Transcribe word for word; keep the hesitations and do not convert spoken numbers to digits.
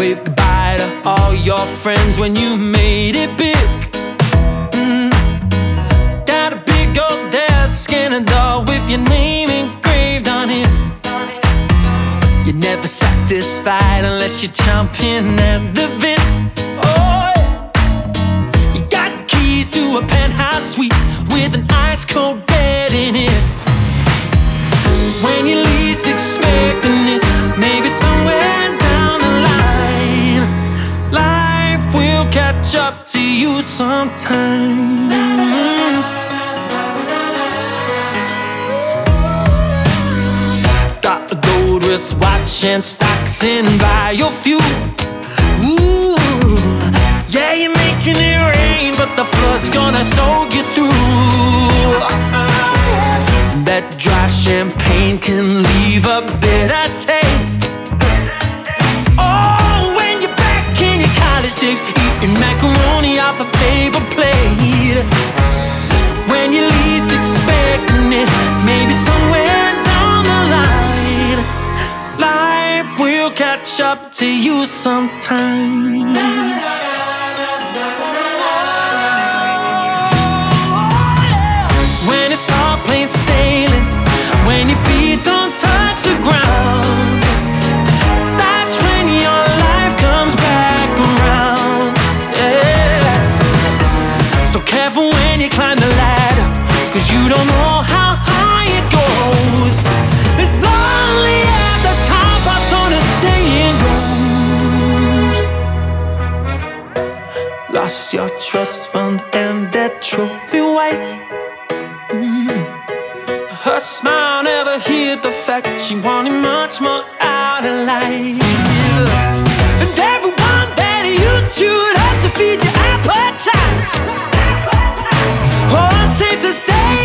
wave goodbye to all your friends when you made it big. mm. Got a big old desk and a door with your name engraved on it. You're never satisfied unless you're chomping at the bit. Oh, you got the keys to a penthouse suite with an ice cold bed in it. When you're least expecting it, maybe somewhere down the line, life will catch up to you sometime. Got a gold wristwatch and stocks in biofuel. Ooh, yeah, you're making it rain, but the flood's gonna soak you through. That dry champagne can leave a bitter taste. Oh, when you're back in your college days, eating macaroni off a paper plate. When you're least expecting it, maybe somewhere down the line, life will catch up to you sometime. When it's all plain sailing, when your feet don't touch the ground, that's when your life comes back around. Yeah. So careful when you climb the ladder, 'cause you don't know how high it goes. It's lonely at the top, or so the saying goes. Lost your trust fund and that trophy wife. Mm. Her smile never hid the fact she wanted much more out of life. And everyone that you chewed up to feed your appetite, oh, I hate to say